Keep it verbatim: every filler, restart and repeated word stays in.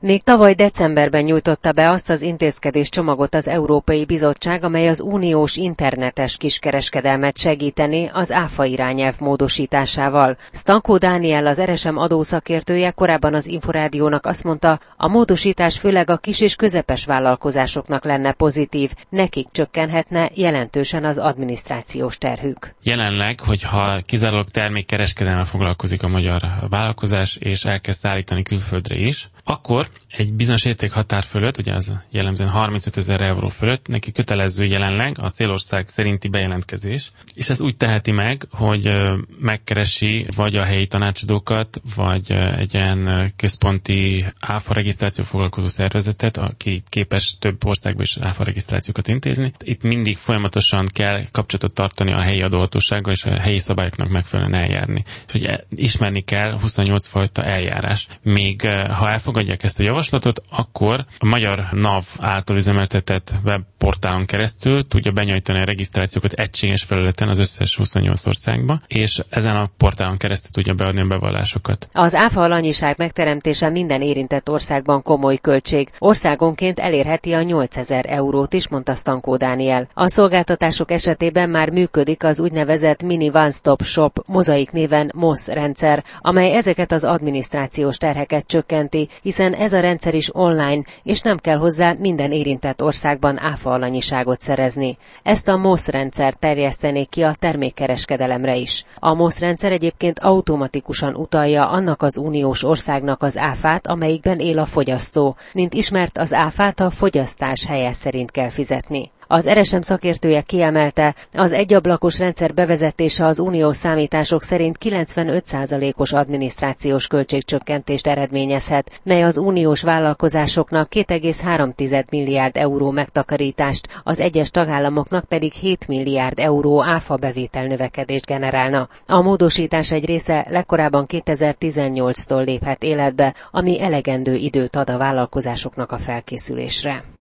Még tavaly decemberben nyújtotta be azt az intézkedéscsomagot az Európai Bizottság, amely az uniós internetes kiskereskedelmet segíteni az áfa irányelv módosításával. Stankó Dániel, az er es em adószakértője korábban az Inforádiónak azt mondta, a módosítás főleg a kis és közepes vállalkozásoknak lenne pozitív, nekik csökkenhetne jelentősen az adminisztrációs terhük. Jelenleg, hogyha kizárólag termékkereskedelemmel foglalkozik a magyar vállalkozás, és elkezd szállítani külföldre is, akkor egy bizonyos értékhatár fölött, ugye az jellemzően harmincötezer euró fölött, neki kötelező jelenleg a célország szerinti bejelentkezés, és ez úgy teheti meg, hogy megkeresi vagy a helyi tanácsadókat, vagy egy ilyen központi áfa regisztráció foglalkozó szervezetet, aki képes több országban is áfa regisztrációkat intézni. Itt mindig folyamatosan kell kapcsolatot tartani a helyi adóhatósággal, és a helyi szabályoknak megfelelően eljárni. És ugye ismerni kell huszonnyolc fajta eljárás. Még ha elfogadják ezt a javaslatot, akkor a magyar NAV által üzemeltetett webportálon keresztül tudja benyújtani a regisztrációkat egységes felületen az összes huszonnyolc országba, és ezen a portálon keresztül tudja beadni a bevallásokat. Az áfa alanyiság megteremtése minden érintett országban komoly költség. Országonként elérheti a nyolcezer eurót is, mondta Stankó Dániel. A szolgáltatások esetében már működik az úgynevezett Mini One Stop Shop mozaik néven MOSZ rendszer, amely ezeket az adminisztrációs terheket csökkenti, hiszen ez a rendszer is online, és nem kell hozzá minden érintett országban áfa alanyiságot szerezni. Ezt a MOSZ rendszert terjesztenék ki a termékkereskedelemre is. A MOSZ rendszer egyébként automatikusan utalja annak az uniós országnak az áfát, amelyikben él a fogyasztó. Mint ismert, az áfát a fogyasztás helye szerint kell fizetni. Az er es em szakértője kiemelte, az egyablakos rendszer bevezetése az uniós számítások szerint kilencvenöt százalékos adminisztrációs költségcsökkentést eredményezhet, mely az uniós vállalkozásoknak két egész három milliárd euró megtakarítást, az egyes tagállamoknak pedig hét milliárd euró áfa bevétel növekedést generálna. A módosítás egy része legkorábban kétezer-tizennyolctól léphet életbe, ami elegendő időt ad a vállalkozásoknak a felkészülésre.